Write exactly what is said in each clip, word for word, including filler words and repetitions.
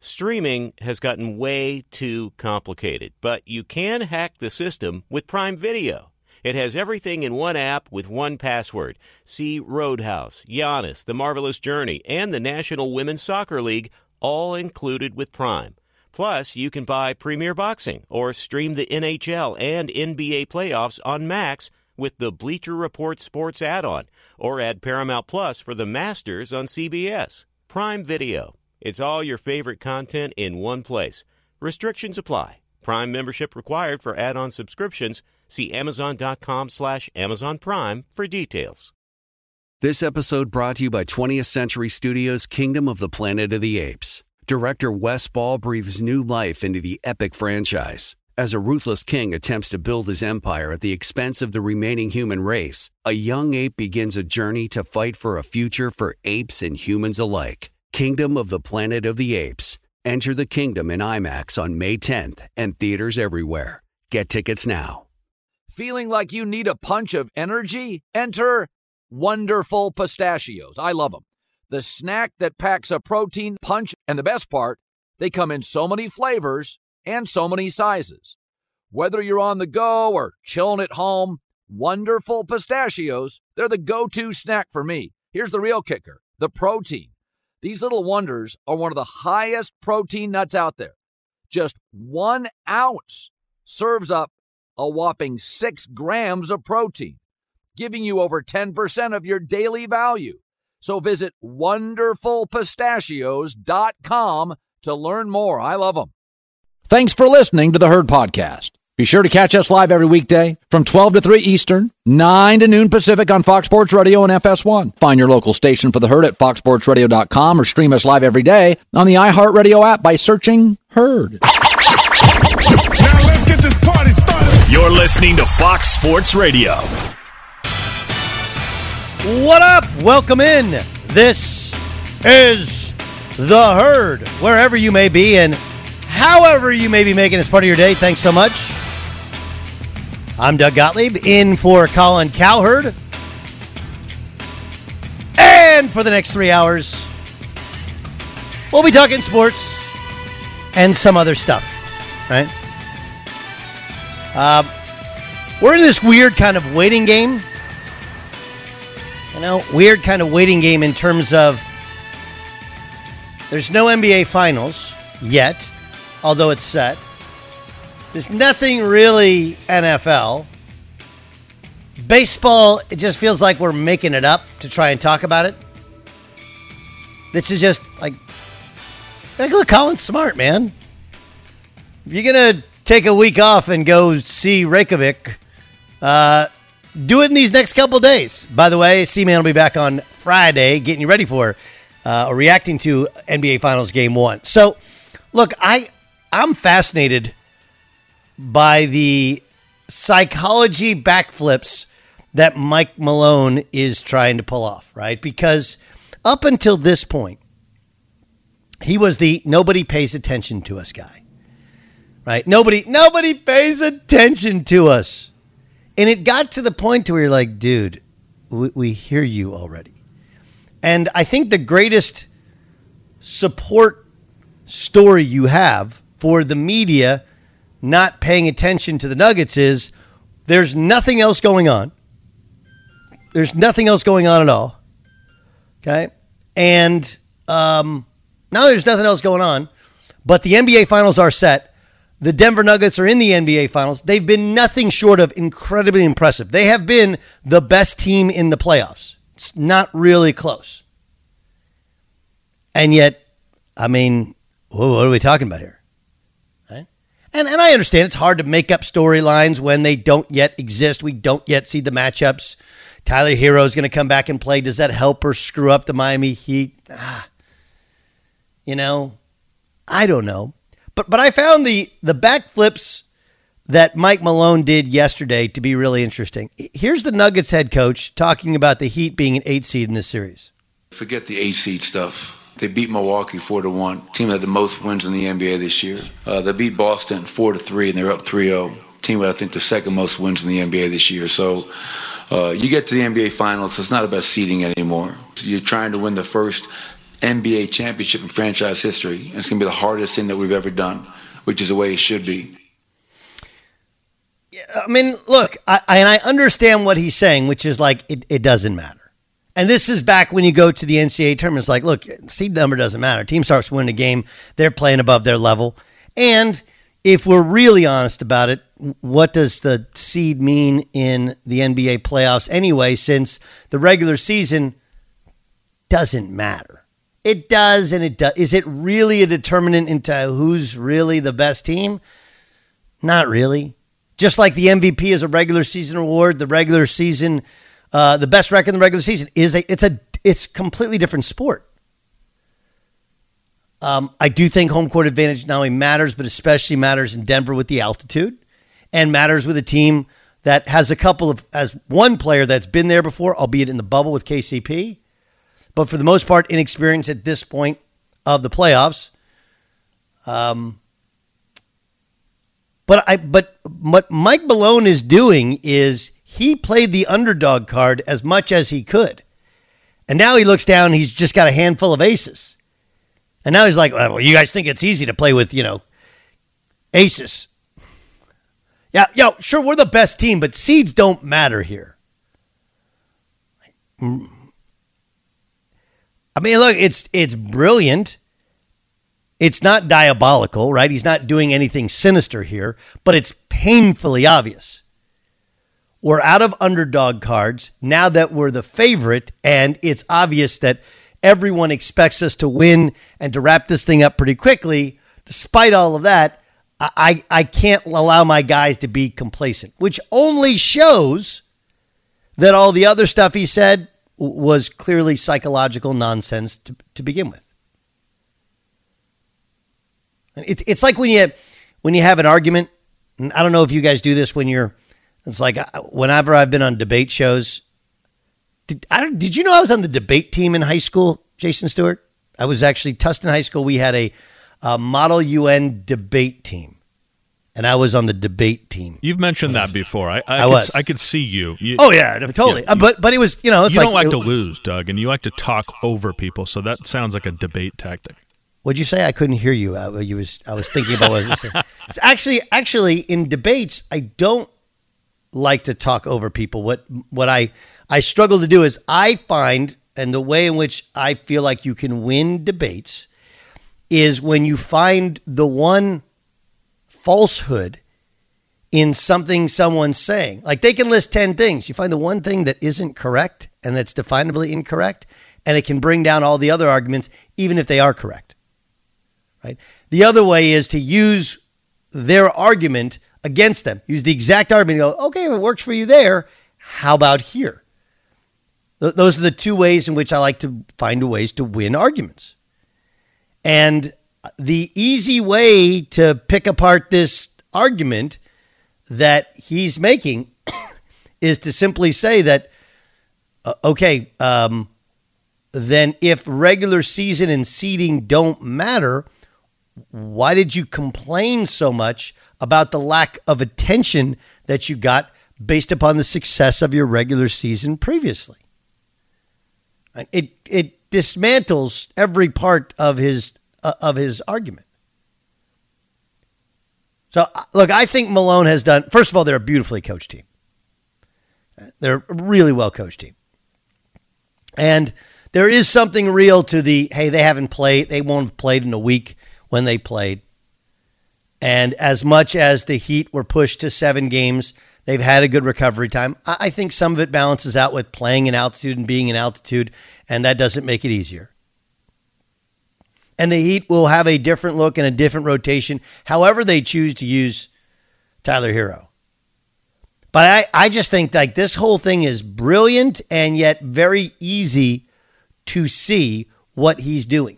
Streaming has gotten way too complicated, but you can hack the system with Prime Video. It has everything in one app with one password. See Roadhouse, Giannis, The Marvelous Journey, and the National Women's Soccer League, all included with Prime. Plus, you can buy Premier Boxing or stream the N H L and N B A playoffs on Max with the Bleacher Report Sports add-on, or add Paramount Plus for the Masters on C B S. Prime Video. It's all your favorite content in one place. Restrictions apply. Prime membership required for add-on subscriptions. See Amazon.com slash Amazon Prime for details. This episode brought to you by twentieth Century Studios' Kingdom of the Planet of the Apes. Director Wes Ball breathes new life into the epic franchise. As a ruthless king attempts to build his empire at the expense of the remaining human race, a young ape begins a journey to fight for a future for apes and humans alike. Kingdom of the Planet of the Apes. Enter the kingdom in IMAX on May tenth and theaters everywhere. Get tickets now. Feeling like you need a punch of energy? Enter Wonderful Pistachios. I love them. The snack that packs a protein punch, and the best part, they come in so many flavors and so many sizes. Whether you're on the go or chilling at home, Wonderful Pistachios, they're the go-to snack for me. Here's the real kicker, the protein. These little wonders are one of the highest protein nuts out there. Just one ounce serves up a whopping six grams of protein, giving you over ten percent of your daily value. So visit wonderful pistachios dot com to learn more. I love them. Thanks for listening to the Herd Podcast. Be sure to catch us live every weekday from twelve to three Eastern, nine to noon Pacific on Fox Sports Radio and F S one. Find your local station for the Herd at fox sports radio dot com or stream us live every day on the iHeartRadio app by searching Herd. Now let's get this party started. You're listening to Fox Sports Radio. What up? Welcome in. This is the Herd. Wherever you may be and however you may be making this part of your day, thanks so much. I'm Doug Gottlieb, in for Colin Cowherd. And for the next three hours, we'll be talking sports and some other stuff, right? Uh, we're in this weird kind of waiting game. You know, weird kind of waiting game in terms of there's no N B A Finals yet, although it's set. There's nothing really N F L. Baseball, it just feels like we're making it up to try and talk about it. This is just like, like look, Colin's smart, man. If you're going to take a week off and go see Reykjavik, uh, do it in these next couple days. By the way, C-Man will be back on Friday getting you ready for uh, or reacting to N B A Finals Game one. So, look, I, I'm fascinated by the psychology backflips that Mike Malone is trying to pull off, right? Because up until this point, he was the nobody pays attention to us guy, right? Nobody, nobody pays attention to us. And it got to the point to where you're like, dude, we, we hear you already. And I think the greatest support story you have for the media not paying attention to the Nuggets is there's nothing else going on. There's nothing else going on at all. Okay? And um, now there's nothing else going on, but the N B A Finals are set. The Denver Nuggets are in the N B A Finals. They've been nothing short of incredibly impressive. They have been the best team in the playoffs. It's not really close. And yet, I mean, what are we talking about here? Right? And and I understand it's hard to make up storylines when they don't yet exist. We don't yet see the matchups. Tyler Hero is going to come back and play. Does that help or screw up the Miami Heat? Ah, you know, I don't know. But but I found the the backflips that Mike Malone did yesterday to be really interesting. Here's the Nuggets head coach talking about the Heat being an eight seed in this series. Forget the eight seed stuff. They beat Milwaukee four to one. Team that had the most wins in the N B A this year. Uh, they beat Boston four to three, and they're up three oh. Team with, I think, the second most wins in the N B A this year. So uh, you get to the N B A Finals, it's not about seeding anymore. So you're trying to win the first N B A championship in franchise history. And it's going to be the hardest thing that we've ever done, which is the way it should be. I mean, look, I, I, and I understand what he's saying, which is like, it, it doesn't matter. And this is back when you go to the N C double A tournament. It's like, look, seed number doesn't matter. Team starts winning a game. They're playing above their level. And if we're really honest about it, what does the seed mean in the N B A playoffs anyway, since the regular season doesn't matter? It does, and it does. Is it really a determinant into who's really the best team? Not really. Just like the M V P is a regular season award, the regular season, uh, the best record in the regular season is a it's a it's completely different sport. Um, I do think home court advantage not only matters, but especially matters in Denver with the altitude, and matters with a team that has a couple of as one player that's been there before, albeit in the bubble with K C P, but for the most part inexperienced at this point of the playoffs. Um. But I, but what Mike Malone is doing is he played the underdog card as much as he could. And now he looks down, he's just got a handful of aces. And now he's like, well, you guys think it's easy to play with, you know, aces. Yeah, yo, sure, we're the best team, but seeds don't matter here. I mean, look, it's it's brilliant. It's not diabolical, right? He's not doing anything sinister here, but it's painfully obvious. We're out of underdog cards now that we're the favorite, and it's obvious that everyone expects us to win and to wrap this thing up pretty quickly. Despite all of that, I, I can't allow my guys to be complacent, which only shows that all the other stuff he said was clearly psychological nonsense to, to begin with. It's it's like when you when you have an argument, and I don't know if you guys do this when you're. It's like whenever I've been on debate shows. Did I did you know I was on the debate team in high school, Jason Stewart? I was actually Tustin High School. We had a, a Model U N debate team, and I was on the debate team. You've mentioned that before. I I, I could, was. I could see you. you oh yeah, totally. Yeah, uh, but but it was you know it's you like, don't like it, to lose, Doug, and you like to talk over people. So that sounds like a debate tactic. What'd you say? I couldn't hear you. I, you was I was thinking about what I was saying. Actually, actually, in debates, I don't like to talk over people. What what I I struggle to do is I find, and the way in which I feel like you can win debates is when you find the one falsehood in something someone's saying. Like they can list ten things. You find the one thing that isn't correct and that's definably incorrect, and it can bring down all the other arguments, even if they are correct. Right? The other way is to use their argument against them. Use the exact argument and go, okay, if it works for you there, how about here? Th- those are the two ways in which I like to find ways to win arguments. And the easy way to pick apart this argument that he's making is to simply say that, uh, okay, um, then if regular season and seeding don't matter, why did you complain so much about the lack of attention that you got based upon the success of your regular season previously? It it dismantles every part of his uh, of his argument. So look, I think Malone has done. First of all, they're a beautifully coached team. They're a really well coached team, and there is something real to the hey, they haven't played, they won't have played in a week. When they played. And as much as the Heat were pushed to seven games, they've had a good recovery time. I think some of it balances out with playing in altitude and being in altitude, and that doesn't make it easier. And the Heat will have a different look and a different rotation, however they choose to use Tyler Hero. But I, I just think like this whole thing is brilliant and yet very easy to see what he's doing.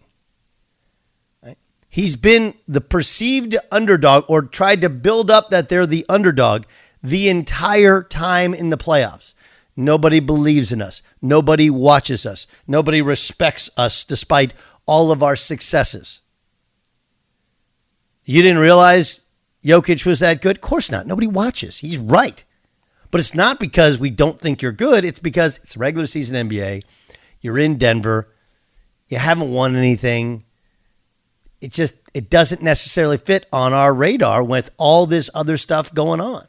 He's been the perceived underdog or tried to build up that they're the underdog the entire time in the playoffs. Nobody believes in us. Nobody watches us. Nobody respects us despite all of our successes. You didn't realize Jokic was that good? Of course not. Nobody watches. He's right. But it's not because we don't think you're good. It's because it's regular season N B A. You're in Denver. You haven't won anything. It just, it doesn't necessarily fit on our radar with all this other stuff going on.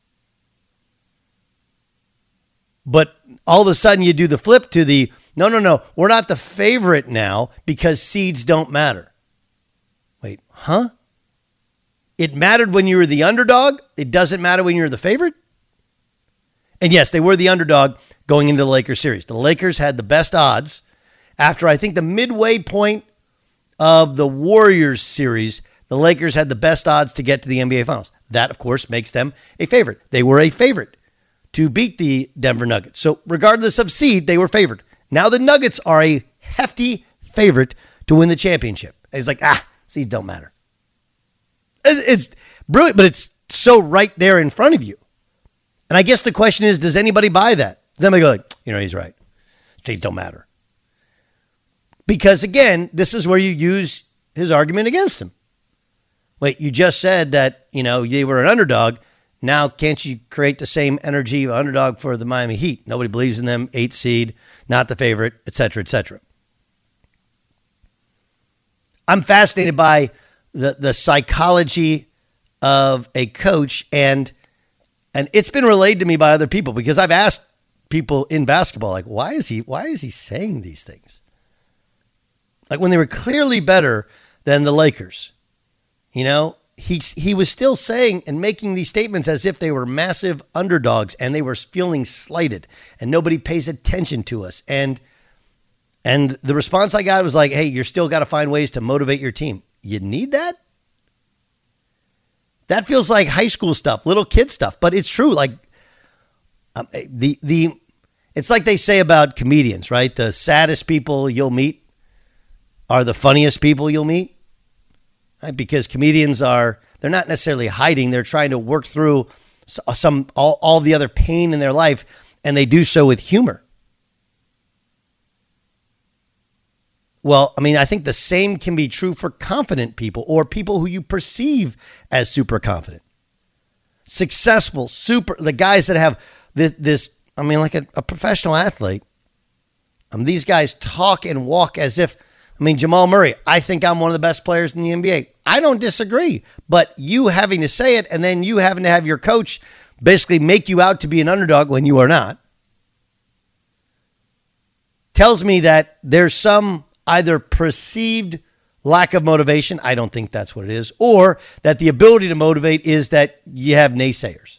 But all of a sudden you do the flip to the, no, no, no, we're not the favorite now because seeds don't matter. Wait, huh? It mattered when you were the underdog. It doesn't matter when you're the favorite. And yes, they were the underdog going into the Lakers series. The Lakers had the best odds after, I think, the midway point of the Warriors series. The Lakers had the best odds to get to the N B A Finals. That, of course, makes them a favorite. They were a favorite to beat the Denver Nuggets. So regardless of seed, they were favored. Now the Nuggets are a hefty favorite to win the championship. It's like, ah, seeds don't matter. It's brilliant, but it's so right there in front of you. And I guess the question is, does anybody buy that? Does anybody go like, you know, he's right. Seeds don't matter. Because again, this is where you use his argument against him. Wait, you just said that, you know, they were an underdog. Now, can't you create the same energy of underdog for the Miami Heat? Nobody believes in them, eight seed, not the favorite, et cetera, et cetera. I'm fascinated by the, the psychology of a coach, and and it's been relayed to me by other people because I've asked people in basketball, like, why is he why is he saying these things? Like when they were clearly better than the Lakers, you know, he he was still saying and making these statements as if they were massive underdogs and they were feeling slighted and nobody pays attention to us. And and the response I got was like, hey, you're still got to find ways to motivate your team. You need that? That feels like high school stuff, little kid stuff, but it's true. Like um, the the it's like they say about comedians, right? The saddest people you'll meet are the funniest people you'll meet, right? Because comedians are, they're not necessarily hiding. They're trying to work through some, all, all the other pain in their life, and they do so with humor. Well, I mean, I think the same can be true for confident people or people who you perceive as super confident. Successful, super, the guys that have this, this I mean, like a, a professional athlete, um, these guys talk and walk as if, I mean, Jamal Murray, I think I'm one of the best players in the N B A. I don't disagree, but you having to say it and then you having to have your coach basically make you out to be an underdog when you are not tells me that there's some either perceived lack of motivation, I don't think that's what it is, or that the ability to motivate is that you have naysayers.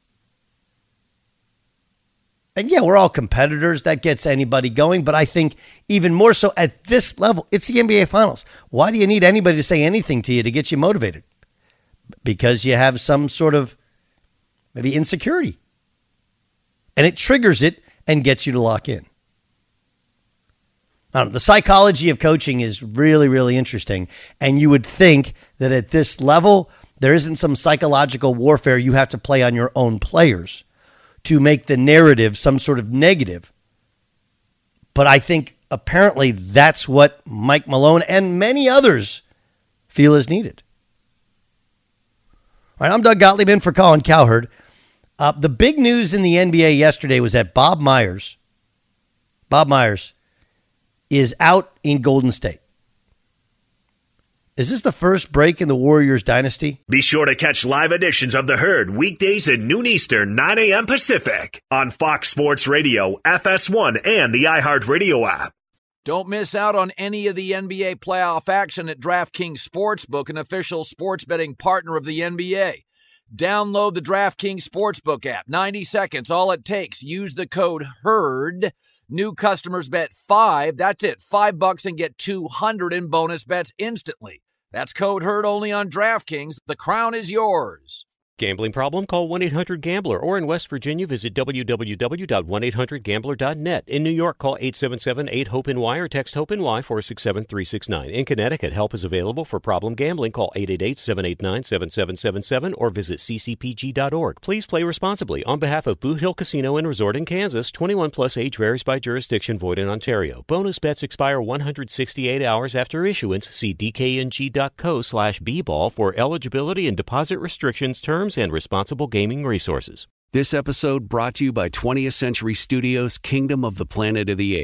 And yeah, we're all competitors. That gets anybody going. But I think even more so at this level, it's the N B A Finals. Why do you need anybody to say anything to you to get you motivated? Because you have some sort of maybe insecurity. And it triggers it and gets you to lock in. I don't know, the psychology of coaching is really, really interesting. And you would think that at this level, there isn't some psychological warfare you have to play on your own players to make the narrative some sort of negative. But I think apparently that's what Mike Malone and many others feel is needed. All right, I'm Doug Gottlieb in for Colin Cowherd. Uh, the big news in the N B A yesterday was that Bob Myers, Bob Myers is out in Golden State. Is this the first break in the Warriors dynasty? Be sure to catch live editions of The Herd weekdays at noon Eastern, nine a.m. Pacific on Fox Sports Radio, F S one, and the iHeartRadio app. Don't miss out on any of the N B A playoff action at DraftKings Sportsbook, an official sports betting partner of the N B A. Download the DraftKings Sportsbook app. ninety seconds, all it takes. Use the code HERD. New customers bet five. That's it. Five bucks and get two hundred in bonus bets instantly. That's code HERD only on DraftKings. The crown is yours. Gambling problem? Call one eight hundred gambler, or in West Virginia, visit w w w dot one eight hundred gambler dot net. In New York, call eight seven seven eight hope N Y or text HOPE-NY four six seven three six nine. In Connecticut, help is available for problem gambling. Call eight eight eight seven eight nine seven seven seven seven or visit c c p g dot org. Please play responsibly. On behalf of Boot Hill Casino and Resort in Kansas, twenty-one plus age varies by jurisdiction, void in Ontario. Bonus bets expire one hundred sixty-eight hours after issuance. See d k n g dot co slash b ball for eligibility and deposit restrictions, terms, and responsible gaming resources. This episode brought to you by twentieth Century Studios' Kingdom of the Planet of the Apes.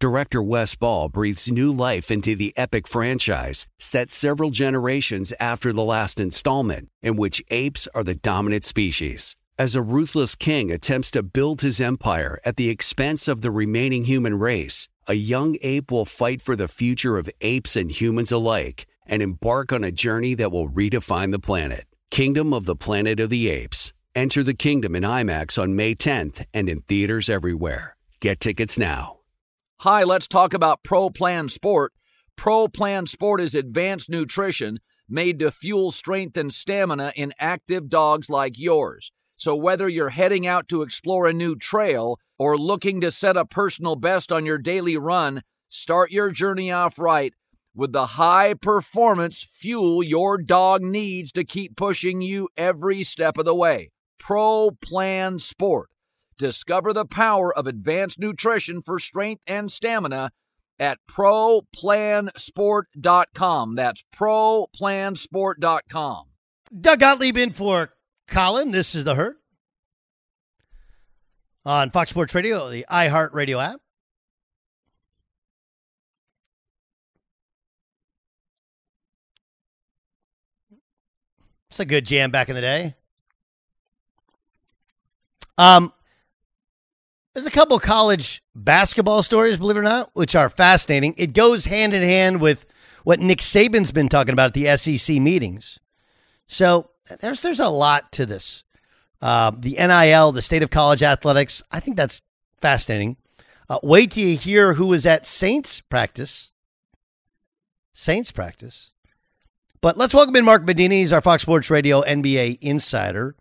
Director Wes Ball breathes new life into the epic franchise set several generations after the last installment, in which apes are the dominant species. As a ruthless king attempts to build his empire at the expense of the remaining human race, a young ape will fight for the future of apes and humans alike and embark on a journey that will redefine the planet. Kingdom of the Planet of the Apes. Enter the kingdom in IMAX on May tenth and in theaters everywhere. Get tickets now. Hi, let's talk about Pro Plan Sport. Pro Plan Sport is advanced nutrition made to fuel strength and stamina in active dogs like yours. So whether you're heading out to explore a new trail or looking to set a personal best on your daily run, start your journey off right with the high-performance fuel your dog needs to keep pushing you every step of the way. Pro Plan Sport. Discover the power of advanced nutrition for strength and stamina at pro plan sport dot com. That's pro plan sport dot com. Doug Gottlieb in for Colin. This is The Herd on Fox Sports Radio, the iHeartRadio app. It's a good jam back in the day. Um, there's a couple college basketball stories, believe it or not, which are fascinating. It goes hand in hand with what Nick Saban's been talking about at the S E C meetings. So there's there's a lot to this. Uh, the N I L, the state of college athletics, I think that's fascinating. Uh, wait till you hear who was at Saints practice. Saints practice. But let's welcome in Mark Medini. He's our Fox Sports Radio N B A insider.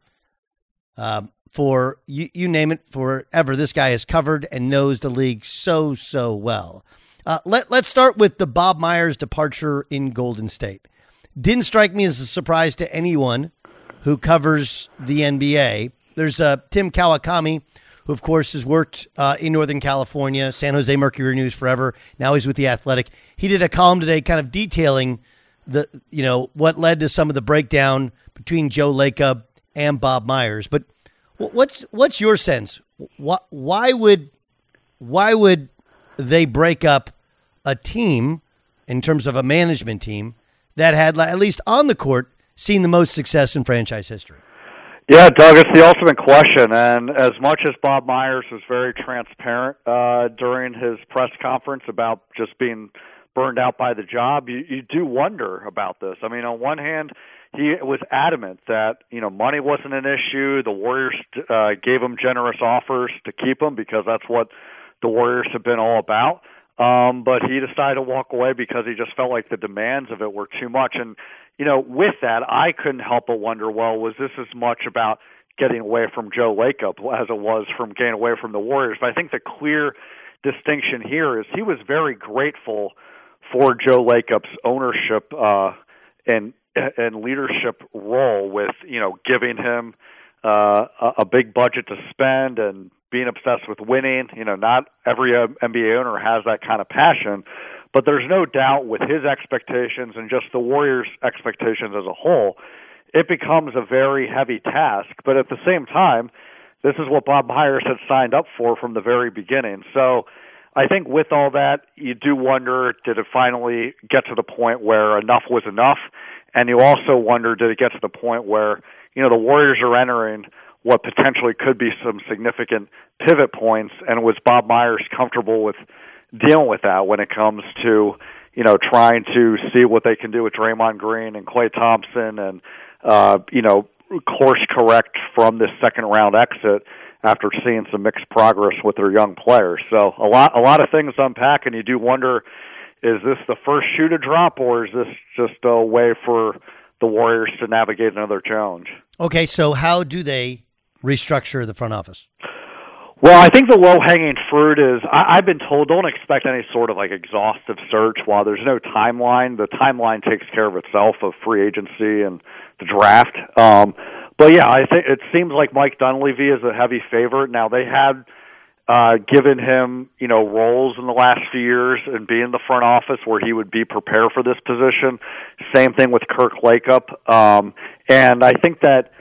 Um, for, you, you name it, forever. This guy has covered and knows the league so, so well. Uh, let, let's start with the Bob Myers departure in Golden State. Didn't strike me as a surprise to anyone who covers the N B A. There's uh, Tim Kawakami, who, of course, has worked uh, in Northern California, San Jose Mercury News forever. Now he's with The Athletic. He did a column today kind of detailing the, you know, what led to some of the breakdown between Joe Lacob and Bob Myers. But what's what's your sense? Why, why would why would they break up a team in terms of a management team that had, at least on the court, seen the most success in franchise history? Yeah, Doug, it's the ultimate question. And as much as Bob Myers was very transparent uh, during his press conference about just being burned out by the job, you, you do wonder about this. I mean, on one hand, he was adamant that, you know, money wasn't an issue. The Warriors uh, gave him generous offers to keep him because that's what the Warriors have been all about. Um, but he decided to walk away because he just felt like the demands of it were too much. And, you know, with that, I couldn't help but wonder, well, was this as much about getting away from Joe Lacob as it was from getting away from the Warriors? But I think the clear distinction here is he was very grateful for Joe Lacob's ownership uh, and and leadership role with, you know, giving him uh, a, a big budget to spend and being obsessed with winning. You know, not every uh, N B A owner has that kind of passion, but there's no doubt with his expectations and just the Warriors' expectations as a whole, it becomes a very heavy task. But at the same time, this is what Bob Myers had signed up for from the very beginning. So I think with all that, you do wonder, did it finally get to the point where enough was enough? And you also wonder, did it get to the point where, you know, the Warriors are entering what potentially could be some significant pivot points, and was Bob Myers comfortable with dealing with that when it comes to, you know, trying to see what they can do with Draymond Green and Klay Thompson and, uh, you know, course correct from this second round exit after seeing some mixed progress with their young players. So a lot, a lot of things to unpack, and you do wonder, is this the first shoe to drop, or is this just a way for the Warriors to navigate another challenge? Okay, so how do they restructure the front office? Well, I think the low-hanging fruit is, I, I've been told, don't expect any sort of like exhaustive search. While there's no timeline, the timeline takes care of itself of free agency and the draft. Um, but yeah, I think it seems like Mike Dunleavy is a heavy favorite. Now, they had uh, given him, you know, roles in the last few years and be in the front office where he would be prepared for this position. Same thing with Kirk Lacob. Um, and I think that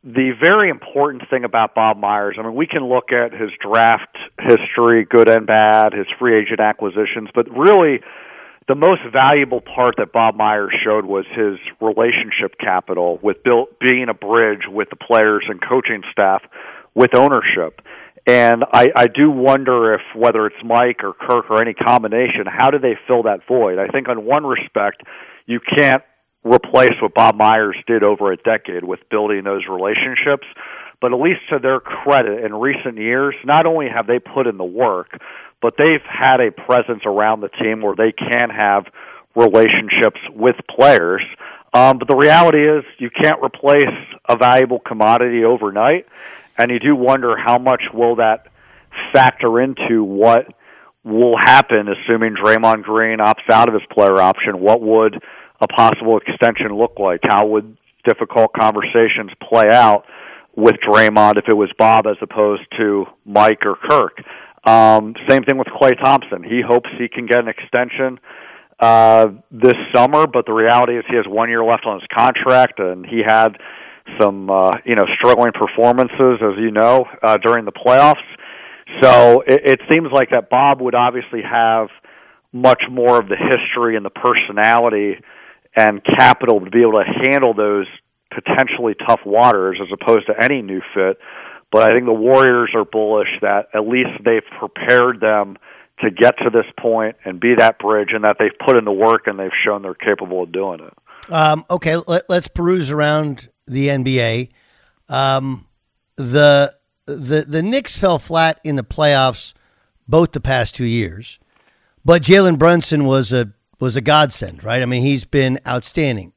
the very important thing about Bob Myers, I mean, we can look at his draft history, good and bad, his free agent acquisitions, but really the most valuable part that Bob Myers showed was his relationship capital with Bill, being a bridge with the players and coaching staff with ownership. And I, I do wonder if, whether it's Mike or Kirk or any combination, how do they fill that void? I think on one respect, you can't replace what Bob Myers did over a decade with building those relationships. But at least to their credit, in recent years, not only have they put in the work, but they've had a presence around the team where they can have relationships with players. Um, but the reality is you can't replace a valuable commodity overnight, and you do wonder how much will that factor into what will happen, assuming Draymond Green opts out of his player option. What would a possible extension look like? How would difficult conversations play out with Draymond if it was Bob as opposed to Mike or Kirk? Um, same thing with Klay Thompson. He hopes he can get an extension uh, this summer, but the reality is he has one year left on his contract, and he had some uh, you know struggling performances, as you know, uh, during the playoffs. So it, it seems like that Bob would obviously have much more of the history and the personality and capital to be able to handle those potentially tough waters as opposed to any new fit. But I think the Warriors are bullish that at least they've prepared them to get to this point and be that bridge, and that they've put in the work and they've shown they're capable of doing it. Um, okay, let, let's peruse around the N B A. Um, the the the Knicks fell flat in the playoffs both the past two years, but Jalen Brunson was a was a godsend, right? I mean, he's been outstanding.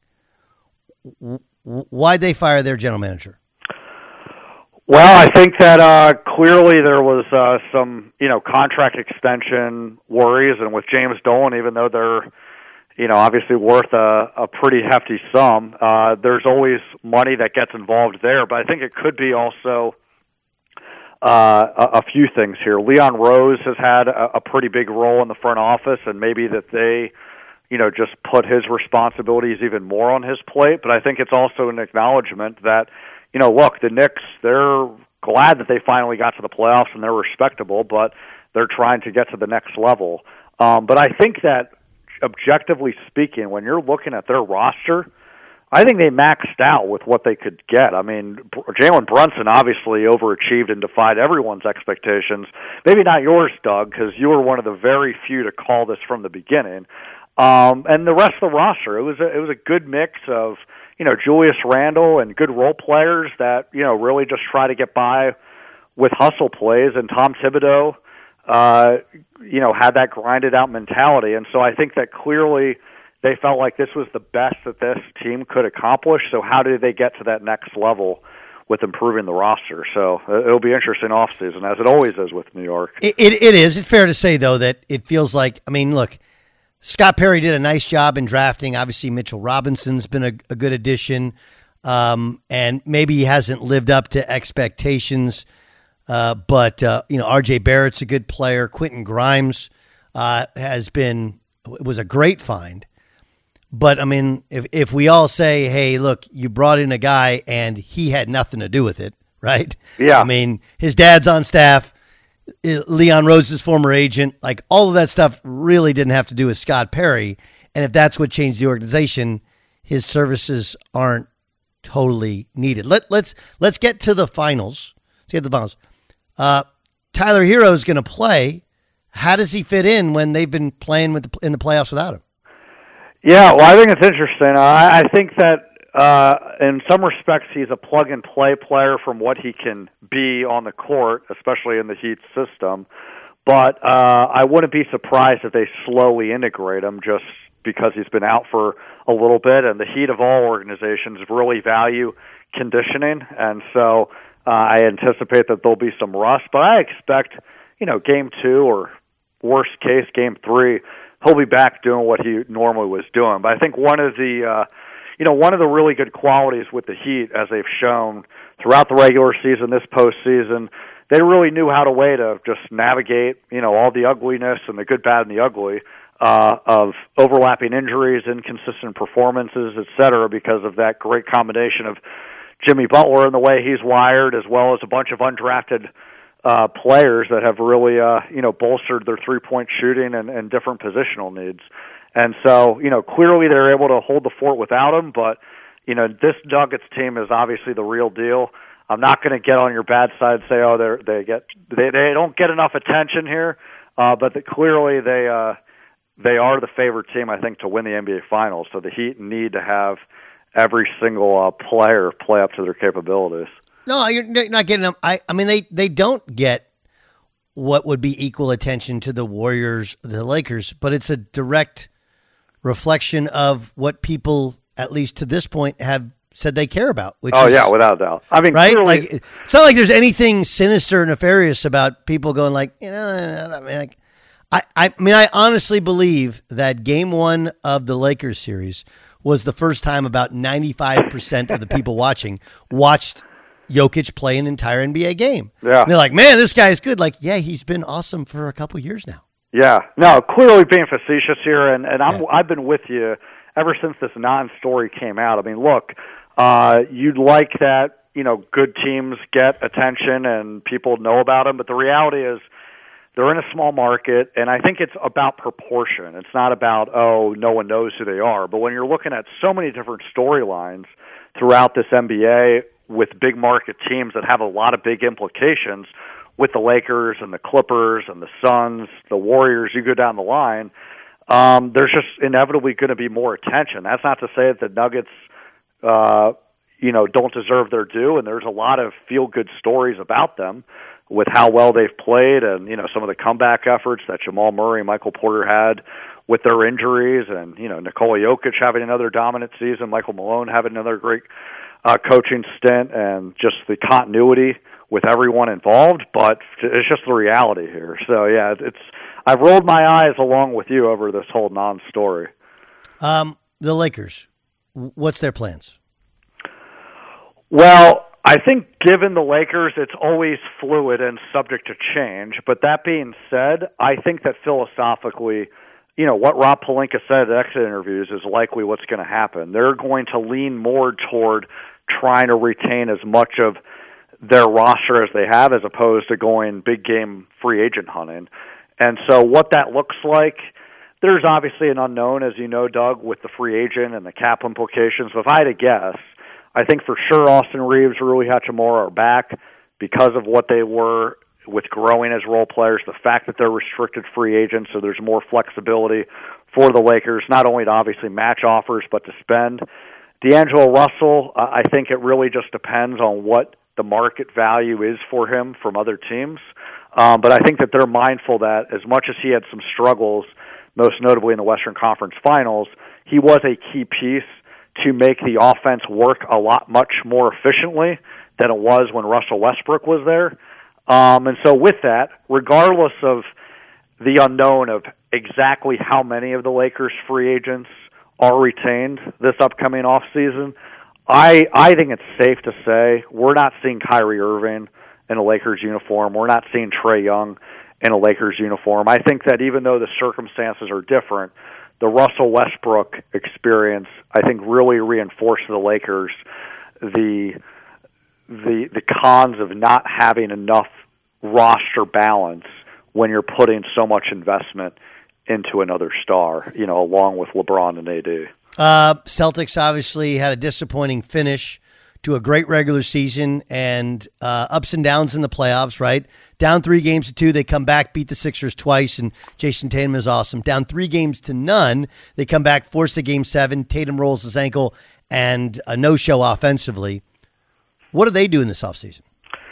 Why'd they fire their general manager? Well, I think that uh, clearly there was uh, some, you know, contract extension worries, and with James Dolan, even though they're, you know, obviously worth a, a pretty hefty sum, uh, there's always money that gets involved there. But I think it could be also uh, a, a few things here. Leon Rose has had a, a pretty big role in the front office, and maybe that they, you know, just put his responsibilities even more on his plate. But I think it's also an acknowledgement that, you know, look, the Knicks, they're glad that they finally got to the playoffs and they're respectable, but they're trying to get to the next level. Um, but I think that, objectively speaking, when you're looking at their roster, I think they maxed out with what they could get. I mean, Jalen Brunson obviously overachieved and defied everyone's expectations. Maybe not yours, Doug, because you were one of the very few to call this from the beginning. Um, and the rest of the roster, it was a, it was a good mix of, you know, Julius Randle and good role players that, you know, really just try to get by with hustle plays. And Tom Thibodeau, uh, you know, had that grinded out mentality. And so I think that clearly they felt like this was the best that this team could accomplish. So how did they get to that next level with improving the roster? So it'll be interesting offseason, as it always is with New York. It, it, it is. It's fair to say, though, that it feels like, I mean, look, Scott Perry did a nice job in drafting. Obviously, Mitchell Robinson's been a, a good addition, um, and maybe he hasn't lived up to expectations. Uh, but uh, you know, R J Barrett's a good player. Quentin Grimes uh, has been was a great find. But I mean, if if we all say, "Hey, look, you brought in a guy and he had nothing to do with it," right? Yeah. I mean, his dad's on staff. Leon Rose's former agent, like all of that stuff really didn't have to do with Scott Perry. And if that's what changed the organization, his services aren't totally needed. Let, let's let's get to the finals. Let's get to the finals. Uh, Tyler Hero is going to play. How does he fit in when they've been playing with the, in the playoffs without him? Yeah, well, I think it's interesting. I, I think that Uh, in some respects, he's a plug-and-play player from what he can be on the court, especially in the Heat system. But uh, I wouldn't be surprised if they slowly integrate him just because he's been out for a little bit. And the Heat of all organizations really value conditioning. And so uh, I anticipate that there'll be some rust. But I expect, you know, game two or worst case, game three, he'll be back doing what he normally was doing. But I think one of the... Uh, You know, one of the really good qualities with the Heat, as they've shown throughout the regular season, this postseason, they really knew how to way to just navigate, you know, all the ugliness and the good, bad, and the ugly uh, of overlapping injuries, inconsistent performances, et cetera, because of that great combination of Jimmy Butler and the way he's wired, as well as a bunch of undrafted uh, players that have really, uh, you know, bolstered their three-point shooting and, and different positional needs. And so, you know, clearly they're able to hold the fort without him, but, you know, this Nuggets team is obviously the real deal. I'm not going to get on your bad side and say, oh, they they get they they don't get enough attention here, uh, but the, clearly they uh, they are the favorite team, I think, to win the N B A Finals. So the Heat need to have every single uh, player play up to their capabilities. No, you're not getting them. I I mean, they they don't get what would be equal attention to the Warriors, the Lakers, but it's a direct reflection of what people, at least to this point, have said they care about. Which oh is, yeah, without a doubt. I mean, right? Clearly, like it's not like there's anything sinister or nefarious about people going like, you know, I mean, like, I, I mean, I honestly believe that Game One of the Lakers series was the first time about ninety-five percent of the people watching watched Jokic play an entire N B A game. Yeah, and they're like, man, this guy's good. Like, yeah, he's been awesome for a couple years now. Yeah, no, clearly being facetious here, and and I'm yeah. I've been with you ever since this non-story came out. I mean, look. Uh, you'd like that, you know, good teams get attention and people know about them, but the reality is they're in a small market, and I think it's about proportion. It's not about, oh, no one knows who they are. But when you're looking at so many different storylines throughout this N B A with big market teams that have a lot of big implications with the Lakers and the Clippers and the Suns, the Warriors, you go down the line, um, there's just inevitably going to be more attention. That's not to say that the Nuggets Uh, you know, don't deserve their due, and there's a lot of feel-good stories about them with how well they've played and, you know, some of the comeback efforts that Jamal Murray and Michael Porter had with their injuries and, you know, Nikola Jokic having another dominant season, Michael Malone having another great uh, coaching stint, and just the continuity with everyone involved, but it's just the reality here. So, yeah, it's I've rolled my eyes along with you over this whole non-story. Um, the Lakers. What's their plans? Well, I think given the Lakers, it's always fluid and subject to change. But that being said, I think that philosophically, you know, what Rob Pelinka said at exit interviews is likely what's going to happen. They're going to lean more toward trying to retain as much of their roster as they have, as opposed to going big game free agent hunting. And so what that looks like, there's obviously an unknown, as you know, Doug, with the free agent and the cap implications. But if I had to guess, I think for sure Austin Reeves, Rui Hachimura are back because of what they were with growing as role players, the fact that they're restricted free agents, so there's more flexibility for the Lakers, not only to obviously match offers, but to spend. D'Angelo Russell, uh, I think it really just depends on what the market value is for him from other teams. Um, but I think that they're mindful that as much as he had some struggles, most notably in the Western Conference Finals, he was a key piece to make the offense work a lot much more efficiently than it was when Russell Westbrook was there. Um, and so with that, regardless of the unknown of exactly how many of the Lakers' free agents are retained this upcoming offseason, I, I think it's safe to say we're not seeing Kyrie Irving in a Lakers uniform. We're not seeing Trae Young in a Lakers uniform. I think that even though the circumstances are different, the Russell Westbrook experience, I think, really reinforced the Lakers the the the cons of not having enough roster balance when you're putting so much investment into another star, you know, along with LeBron and A D. Uh, Celtics obviously had a disappointing finish to a great regular season and uh, ups and downs in the playoffs, right? Down three games to two, they come back, beat the Sixers twice, and Jason Tatum is awesome. Down three games to none, they come back, force a game seven, Tatum rolls his ankle, and a no-show offensively. What do they do in this offseason?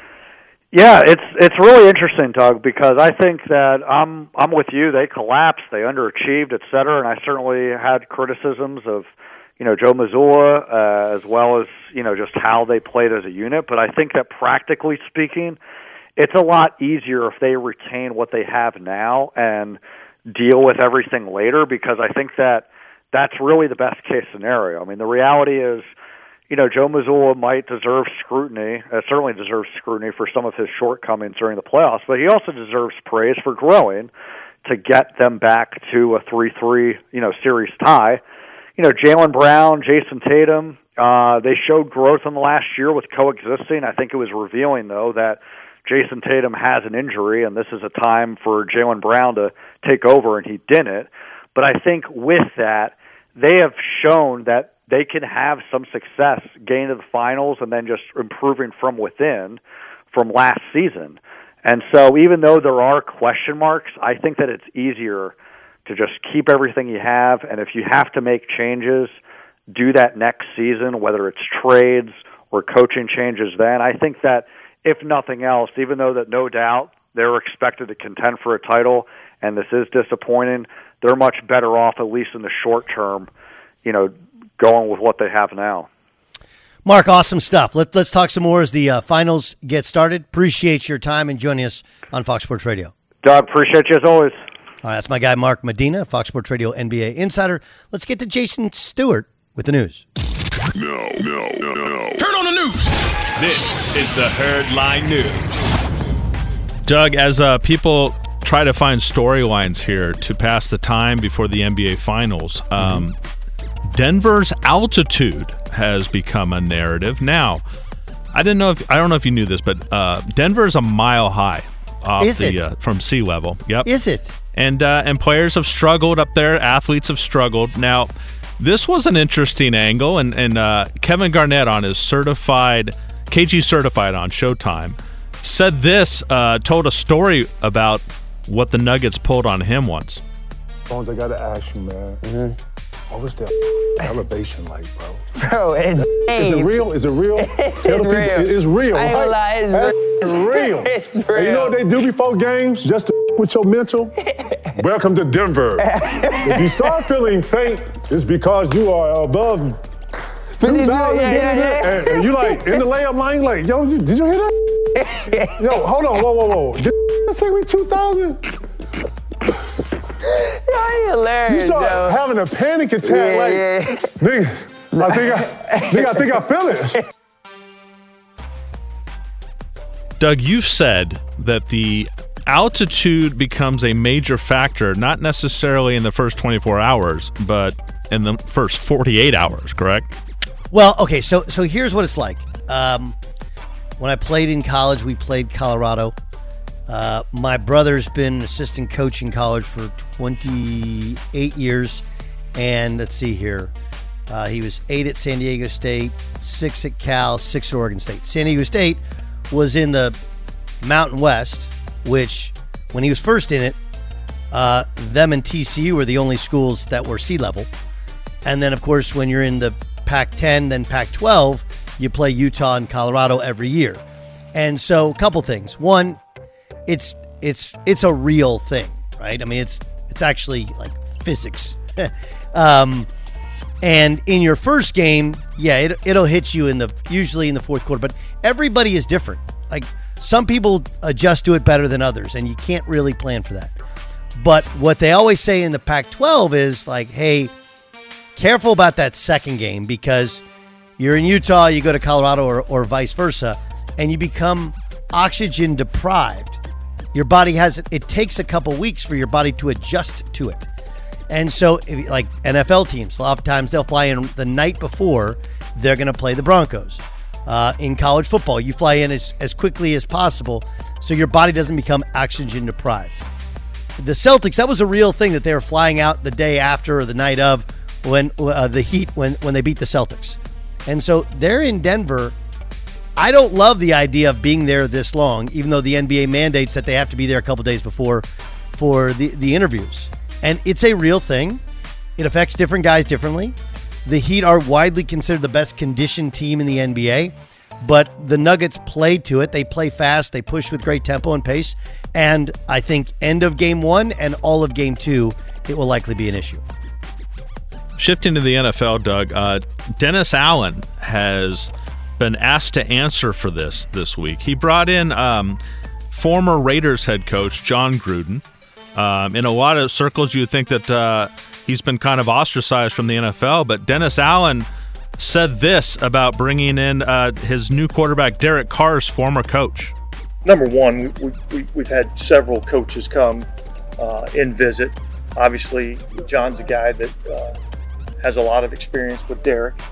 Yeah, it's it's really interesting, Doug, because I think that I'm I'm with you. They collapsed, they underachieved, et cetera, and I certainly had criticisms of, you know, Joe Mazzulla, uh, as well as, you know, just how they played as a unit. But I think that practically speaking, it's a lot easier if they retain what they have now and deal with everything later, because I think that that's really the best case scenario. I mean, the reality is, you know, Joe Mazzulla might deserve scrutiny, uh, certainly deserves scrutiny for some of his shortcomings during the playoffs, but he also deserves praise for growing to get them back to a three three, you know, series tie. You know, Jaylen Brown, Jason Tatum, Uh, they showed growth in the last year with coexisting. I think it was revealing, though, that Jason Tatum has an injury, and this is a time for Jaylen Brown to take over, and he didn't. But I think with that, they have shown that they can have some success getting to the finals and then just improving from within from last season. And so even though there are question marks, I think that it's easier to just keep everything you have, and if you have to make changes, do that next season, whether it's trades or coaching changes then. I think that if nothing else, even though that no doubt they're expected to contend for a title, and this is disappointing, they're much better off, at least in the short term, you know, going with what they have now. Mark, awesome stuff. Let, let's talk some more as the uh, finals get started. Appreciate your time and joining us on Fox Sports Radio. Doug, appreciate you as always. All right, that's my guy, Mark Medina, Fox Sports Radio N B A Insider. Let's get to Jason Stewart with the news. No, no, no, no. Turn on the news. This is the Herd Line News. Doug, as uh, people try to find storylines here to pass the time before the N B A Finals, um, Denver's altitude has become a narrative. Now, I didn't know if I don't know if you knew this, but uh, Denver's a mile high off Is the it? Uh, from sea level. Yep. Is it? And uh, and players have struggled up there. Athletes have struggled. Now, this was an interesting angle, and and uh, Kevin Garnett on his certified K G certified on Showtime said this, uh, told a story about what the Nuggets pulled on him once. Bones, I gotta ask you, man. Mm-hmm. What was that elevation like, bro? Bro, it's Is it real? Is it real? It's Tell the real. people, it's real. I ain't gonna lie, it's real. It's real. It's And you real. know what they do before games, just to with your mental? Welcome to Denver. If you start feeling faint, it's because you are above But did you- two thousand. yeah, yeah, yeah. And, and you like in the layup line, like, yo, you, did you hear that? Yo, hold on, whoa, whoa, whoa. Did you say we two thousand? You're hilarious, You start yo. having a panic attack, Yeah, like, yeah. nigga, I think I, nigga, I think I feel it. Doug, you said that the altitude becomes a major factor, not necessarily in the first twenty-four hours, but in the first forty-eight hours, correct? Well, okay, so so here's what it's like. Um, when I played in college, we played Colorado. Uh, my brother's been an assistant coach in college for twenty-eight years. And let's see here. Uh, he was eight at San Diego State, six at Cal, six at Oregon State. San Diego State was in the Mountain West, which when he was first in it, uh, them and T C U were the only schools that were sea level. And then, of course, when you're in the Pac ten, then Pac twelve, you play Utah and Colorado every year. And so a couple things. One, it's it's it's a real thing, right? I mean, it's it's actually like physics. um, and in your first game, yeah, it, it'll hit you in the usually in the fourth quarter. But everybody is different. Like some people adjust to it better than others, and you can't really plan for that. But what they always say in the Pac twelve is like, hey, careful about that second game because you're in Utah, you go to Colorado or, or vice versa, and you become oxygen deprived. Your body has, it takes a couple weeks for your body to adjust to it. And so if, like N F L teams, a lot of times they'll fly in the night before they're going to play the Broncos. Uh, in college football, you fly in as, as quickly as possible so your body doesn't become oxygen deprived. The Celtics, that was a real thing that they were flying out the day after or the night of when uh, the Heat, when, when they beat the Celtics. And so they're in Denver. I don't love the idea of being there this long, even though the N B A mandates that they have to be there a couple days before for the, the interviews. And it's a real thing. It affects different guys differently. The Heat are widely considered the best conditioned team in the N B A, but the Nuggets play to it. They play fast. They push with great tempo and pace. And I think end of game one and all of game two, it will likely be an issue. Shifting to the N F L, Doug, uh, Dennis Allen has been asked to answer for this this week. He brought in um, former Raiders head coach John Gruden. Um, in a lot of circles, you would think that uh, he's been kind of ostracized from the N F L, but Dennis Allen said this about bringing in uh, his new quarterback, Derek Carr's former coach. Number one, we, we, we've had several coaches come uh, and visit. Obviously, John's a guy that uh, has a lot of experience with Derek.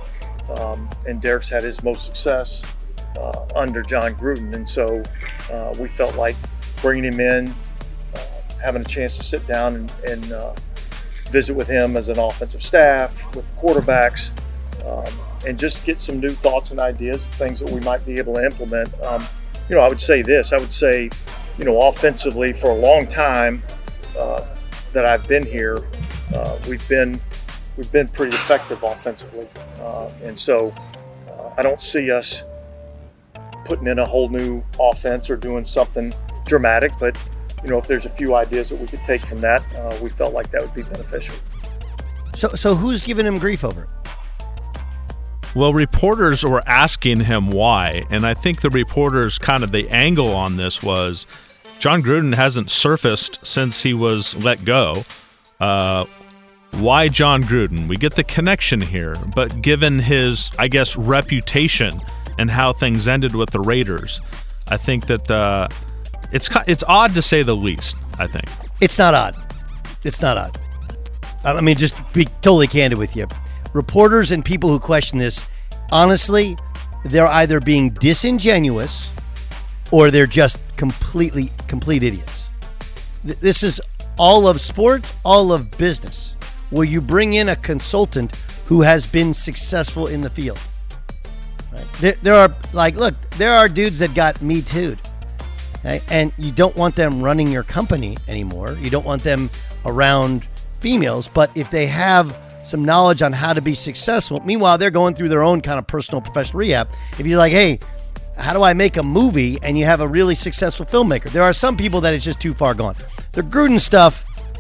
um, and Derek's had his most success uh, under John Gruden. And so uh, we felt like bringing him in, uh, having a chance to sit down and, and uh, visit with him as an offensive staff, with the quarterbacks, um, and just get some new thoughts and ideas, things that we might be able to implement. Um, you know, I would say this, I would say, you know, offensively for a long time uh, that I've been here, uh, we've been we've been pretty effective offensively. Uh, and so uh, I don't see us putting in a whole new offense or doing something dramatic, but you know, if there's a few ideas that we could take from that, uh, we felt like that would be beneficial. So, so who's giving him grief over it? Well, reporters were asking him why, and I think the reporters kind of the angle on this was John Gruden hasn't surfaced since he was let go. Uh, why John Gruden? We get the connection here, but given his, I guess, reputation and how things ended with the Raiders, I think that uh, it's it's odd to say the least, I think. It's not odd. It's not odd. I mean, just to be totally candid with you. Reporters and people who question this, honestly, they're either being disingenuous or they're just completely, complete idiots. This is all of sport, all of business, where you bring in a consultant who has been successful in the field. Right? There, there are, like, look, there are dudes that got Me Too'd. Okay? And you don't want them running your company anymore. You don't want them around females. But if they have some knowledge on how to be successful, meanwhile, they're going through their own kind of personal professional rehab. If you're like, hey, how do I make a movie? And you have a really successful filmmaker. There are some people that it's just too far gone. The Gruden stuff,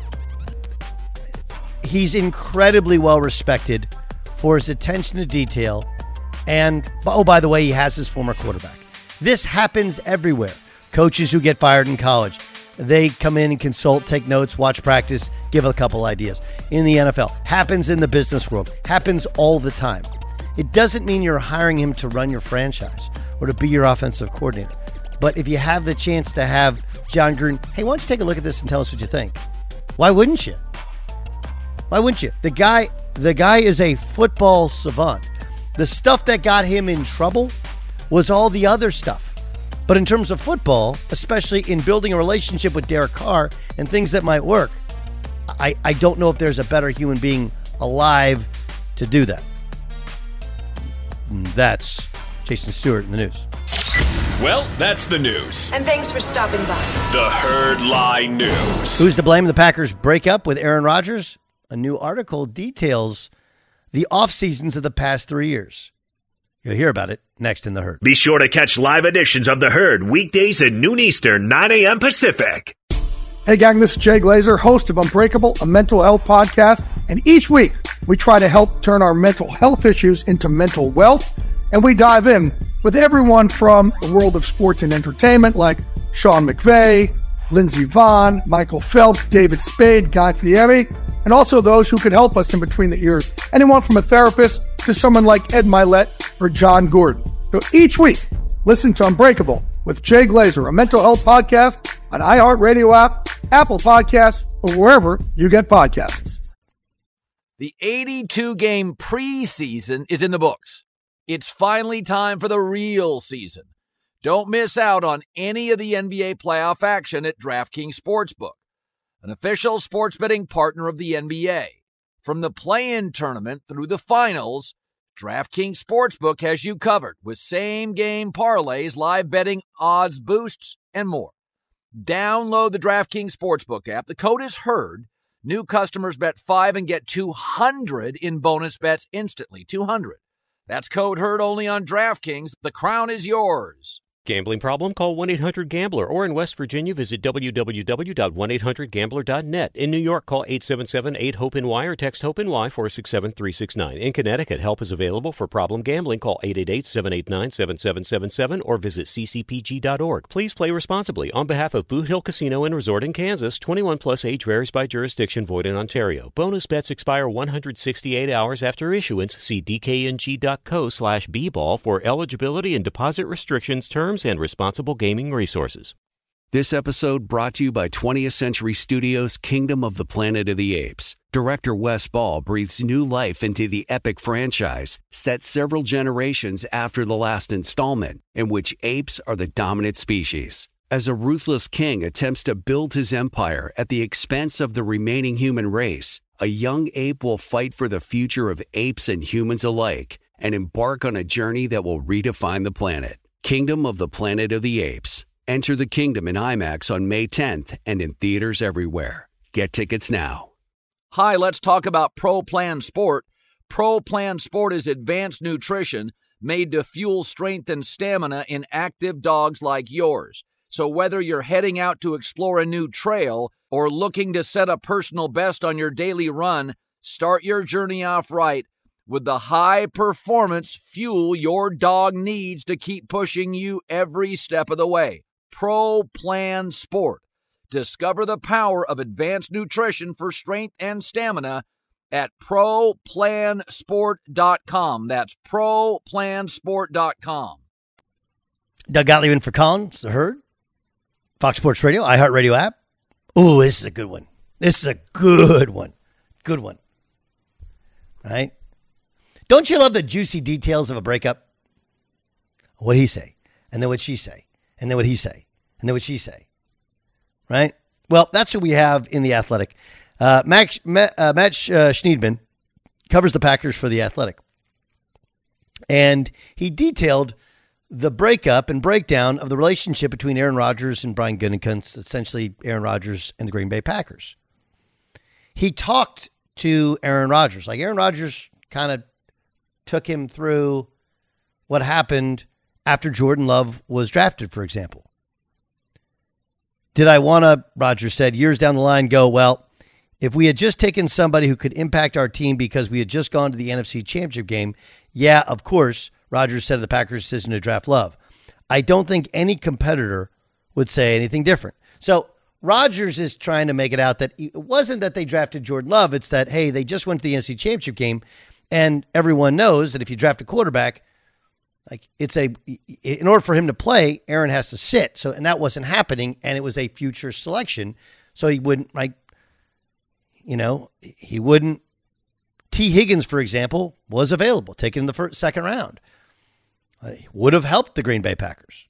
he's incredibly well respected for his attention to detail. And, oh, by the way, he has his former quarterback. This happens everywhere. Coaches who get fired in college, they come in and consult, take notes, watch practice, give a couple ideas. In the N F L, happens in the business world, happens all the time. It doesn't mean you're hiring him to run your franchise or to be your offensive coordinator. But if you have the chance to have John Gruden, hey, why don't you take a look at this and tell us what you think? Why wouldn't you? Why wouldn't you? The guy, the guy is a football savant. The stuff that got him in trouble was all the other stuff. But in terms of football, especially in building a relationship with Derek Carr and things that might work, I, I don't know if there's a better human being alive to do that. And that's Jason Stewart in the news. Well, that's the news. And thanks for stopping by. The Herd Lie News. Who's to blame the Packers' breakup with Aaron Rodgers? A new article details the off seasons of the past three years. You'll hear about it next in The Herd. Be sure to catch live editions of The Herd weekdays at noon Eastern, nine a.m. Pacific. Hey gang, this is Jay Glazer, host of Unbreakable, a mental health podcast. And each week, we try to help turn our mental health issues into mental wealth. And we dive in with everyone from the world of sports and entertainment, like Sean McVay, Lindsey Vonn, Michael Phelps, David Spade, Guy Fieri, and also those who could help us in between the ears. Anyone from a therapist to someone like Ed Milet or John Gordon. So each week, listen to Unbreakable with Jay Glazer, a mental health podcast on iHeartRadio app, Apple Podcasts, or wherever you get podcasts. The eighty-two game preseason is in the books. It's finally time for the real season. Don't miss out on any of the N B A playoff action at DraftKings Sportsbook, an official sports betting partner of the N B A. From the play-in tournament through the finals, DraftKings Sportsbook has you covered with same-game parlays, live betting, odds boosts, and more. Download the DraftKings Sportsbook app. The code is HERD. New customers bet five and get two hundred in bonus bets instantly. two hundred. That's code HERD only on DraftKings. The crown is yours. Gambling problem? Call one eight hundred gambler, or in West Virginia, visit w w w dot one eight hundred gambler dot net. In New York, call eight seven seven eight hope N Y or text HOPE-NY four six seven three six nine. In Connecticut, help is available for problem gambling. Call eight eight eight seven eight nine seven seven seven seven or visit c c p g dot org. Please play responsibly. On behalf of Boot Hill Casino and Resort in Kansas, twenty-one plus age varies by jurisdiction, void in Ontario. Bonus bets expire one hundred sixty-eight hours after issuance. See d k n g dot co slash b ball for eligibility and deposit restrictions, terms, and responsible gaming resources. This episode brought to you by twentieth Century Studios' Kingdom of the Planet of the Apes. Director Wes Ball breathes new life into the epic franchise, set several generations after the last installment, in which apes are the dominant species. As a ruthless king attempts to build his empire at the expense of the remaining human race, a young ape will fight for the future of apes and humans alike and embark on a journey that will redefine the planet. Kingdom of the Planet of the Apes. Enter the kingdom in IMAX on May tenth and in theaters everywhere. Get tickets now. Hi, let's talk about Pro Plan Sport. Pro Plan Sport is advanced nutrition made to fuel strength and stamina in active dogs like yours. So whether you're heading out to explore a new trail or looking to set a personal best on your daily run, start your journey off right with the high-performance fuel your dog needs to keep pushing you every step of the way. Pro Plan Sport. Discover the power of advanced nutrition for strength and stamina at pro plan sport dot com. That's pro plan sport dot com. Doug Gottlieb in for Collins, The Herd, Fox Sports Radio, iHeartRadio app. Ooh, this is a good one. This is a good one. Good one. Right? Don't you love the juicy details of a breakup? What'd he say? And then what'd she say? And then what'd he say? And then what'd she say? Right? Well, that's what we have in The Athletic. Uh, Max, Matt, uh, Matt uh, Schneidman covers the Packers for The Athletic. And he detailed the breakup and breakdown of the relationship between Aaron Rodgers and Brian Gutekunst, essentially Aaron Rodgers and the Green Bay Packers. He talked to Aaron Rodgers. Like Aaron Rodgers kind of took him through what happened after Jordan Love was drafted, for example. Did I want to, Rodgers said, years down the line go, well, if we had just taken somebody who could impact our team because we had just gone to the N F C Championship game, yeah, of course, Rodgers said of the Packers' decision to draft Love. I don't think any competitor would say anything different. So Rodgers is trying to make it out that it wasn't that they drafted Jordan Love. It's that, hey, they just went to the N F C Championship game, and everyone knows that if you draft a quarterback, like it's a, in order for him to play, Aaron has to sit. So, and that wasn't happening, and it was a future selection. So he wouldn't, like, you know, he wouldn't. T. Higgins, for example, was available, taken in the first, second round. Uh, would have helped the Green Bay Packers.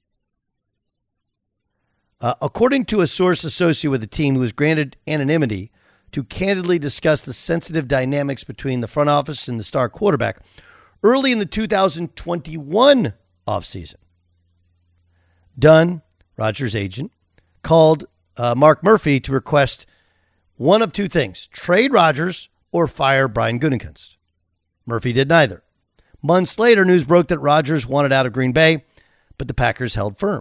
Uh, according to a source associated with the team who was granted anonymity to candidly discuss the sensitive dynamics between the front office and the star quarterback, early in the two thousand twenty-one offseason, Dunn, Rodgers' agent, called uh, Mark Murphy to request one of two things: trade Rodgers or fire Brian Gutekunst. Murphy did neither. Months later, news broke that Rodgers wanted out of Green Bay, but the Packers held firm.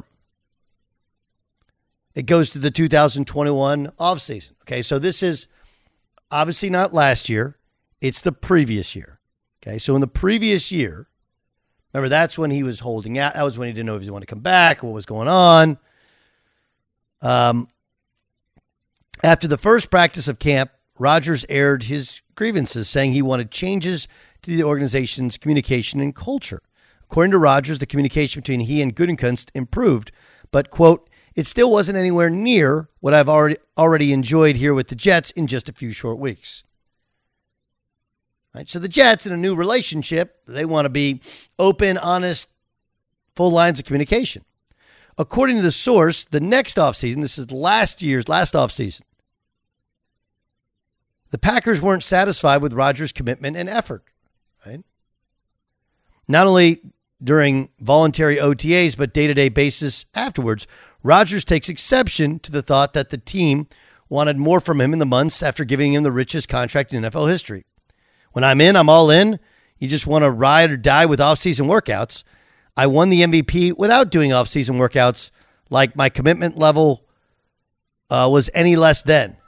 It goes to the two thousand twenty-one offseason. Okay, so this is obviously not last year. It's the previous year. Okay, so in the previous year, remember, that's when he was holding out. That was when he didn't know if he wanted to come back or what was going on. Um, after the first practice of camp, Rodgers aired his grievances, saying he wanted changes to the organization's communication and culture. According to Rodgers, the communication between he and Gutekunst improved, but, quote, it still wasn't anywhere near what I've already already enjoyed here with the Jets in just a few short weeks. Right, so the Jets, in a new relationship, they want to be open, honest, full lines of communication. According to the source, the next offseason, this is last year's last offseason, the Packers weren't satisfied with Rodgers' commitment and effort. Right? Not only during voluntary O T As, but day-to-day basis afterwards, Rodgers takes exception to the thought that the team wanted more from him in the months after giving him the richest contract in N F L history. When I'm in, I'm all in. You just want to ride or die with off-season workouts. I won the M V P without doing off-season workouts, like my commitment level uh, was any less then.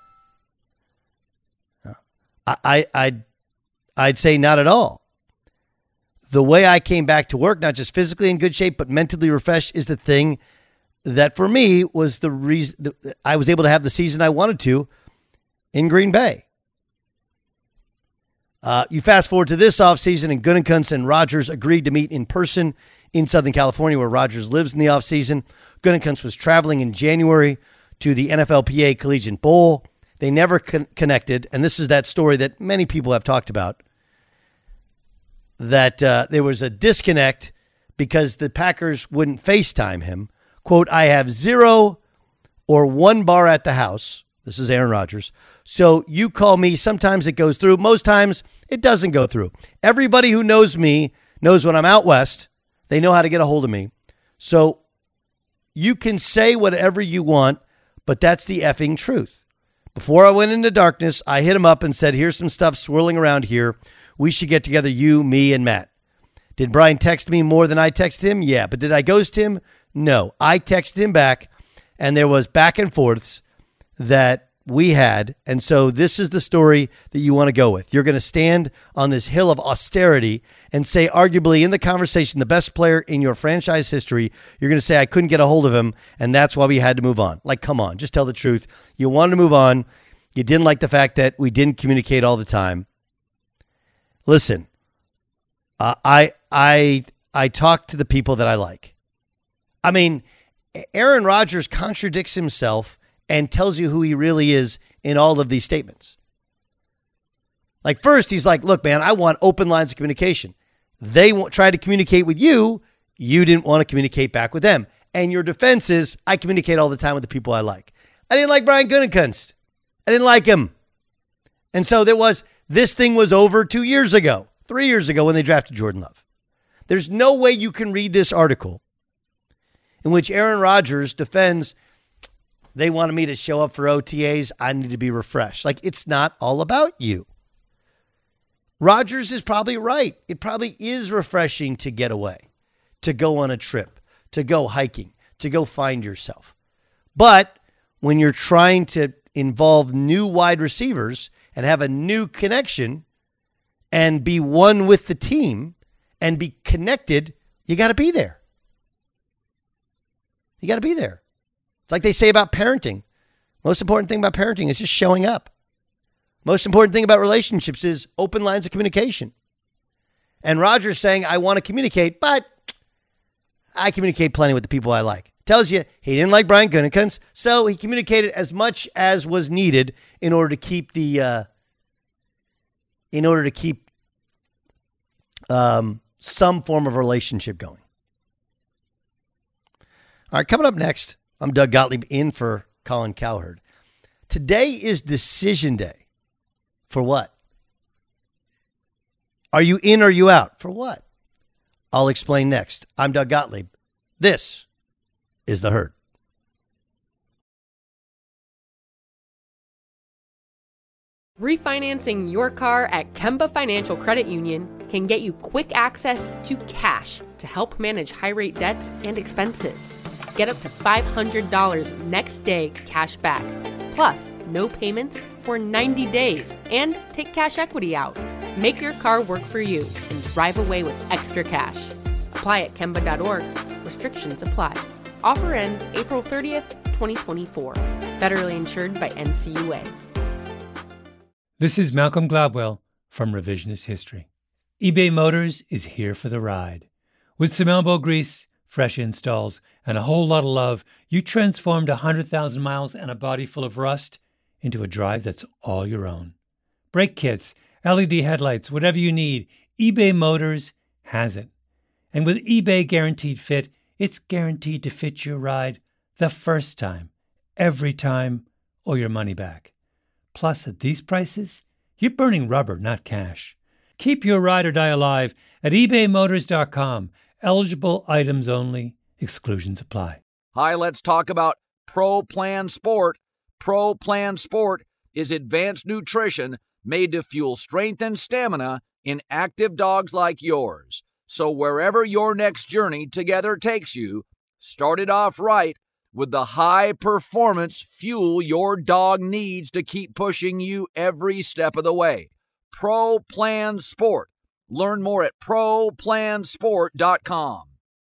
I, I, I'd, I'd say not at all. The way I came back to work, not just physically in good shape, but mentally refreshed, is the thing that for me was the reason I was able to have the season I wanted to in Green Bay. Uh, you fast forward to this offseason, and Gutekunst and Rodgers agreed to meet in person in Southern California, where Rodgers lives in the offseason. Gunnekuntz was traveling in January to the N F L P A Collegiate Bowl. They never con- connected, and this is that story that many people have talked about, that uh, there was a disconnect because the Packers wouldn't FaceTime him. Quote, I have zero or one bar at the house. This is Aaron Rodgers. So you call me. Sometimes it goes through. Most times it doesn't go through. Everybody who knows me knows when I'm out west, they know how to get a hold of me. So you can say whatever you want, but that's the effing truth. Before I went into darkness, I hit him up and said, here's some stuff swirling around here. We should get together, you, me, and Matt. Did Brian text me more than I texted him? Yeah. But did I ghost him? No. I texted him back, and there was back and forths that we had. And so this is the story that you want to go with. You're going to stand on this hill of austerity and say, arguably in the conversation, the best player in your franchise history, you're going to say, I couldn't get a hold of him, and that's why we had to move on. Like, come on, just tell the truth. You wanted to move on. You didn't like the fact that we didn't communicate all the time. Listen, uh, I I I talk to the people that I like. I mean, Aaron Rodgers contradicts himself and tells you who he really is in all of these statements. Like, first, he's like, look, man, I want open lines of communication. They won't try to communicate with you. You didn't want to communicate back with them. And your defense is, I communicate all the time with the people I like. I didn't like Brian Gunnekuntz. I didn't like him. And so there was, this thing was over two years ago, three years ago when they drafted Jordan Love. There's no way you can read this article in which Aaron Rodgers defends, they wanted me to show up for O T As. I need to be refreshed. Like, it's not all about you. Rodgers is probably right. It probably is refreshing to get away, to go on a trip, to go hiking, to go find yourself. But when you're trying to involve new wide receivers and have a new connection and be one with the team and be connected, you got to be there. You got to be there. It's like they say about parenting. Most important thing about parenting is just showing up. Most important thing about relationships is open lines of communication. And Rodgers saying, I want to communicate, but I communicate plenty with the people I like. Tells you he didn't like Brian Gunnekuntz, so he communicated as much as was needed in order to keep the, uh, in order to keep um, some form of relationship going. All right, coming up next, I'm Doug Gottlieb in for Colin Cowherd. Today is decision day. For what? Are you in or are you out? For what? I'll explain next. I'm Doug Gottlieb. This is The Herd. Refinancing your car at Kemba Financial Credit Union can get you quick access to cash to help manage high-rate debts and expenses. Get up to five hundred dollars next day cash back, plus no payments for ninety days, and take cash equity out. Make your car work for you and drive away with extra cash. Apply at Kemba dot org. Restrictions apply. Offer ends April thirtieth, twenty twenty-four. Federally insured by N C U A. This is Malcolm Gladwell from Revisionist History. eBay Motors is here for the ride. With some elbow grease, fresh installs, and a whole lot of love, you transformed one hundred thousand miles and a body full of rust into a drive that's all your own. Brake kits, L E D headlights, whatever you need, eBay Motors has it. And with eBay Guaranteed Fit, it's guaranteed to fit your ride the first time, every time, or your money back. Plus, at these prices, you're burning rubber, not cash. Keep your ride or die alive at ebay motors dot com. Eligible items only. Exclusions apply. Hi, let's talk about Pro Plan Sport. Pro Plan Sport is advanced nutrition made to fuel strength and stamina in active dogs like yours. So wherever your next journey together takes you, start it off right with the high-performance fuel your dog needs to keep pushing you every step of the way. Pro Plan Sport. Learn more at pro plan sport dot com.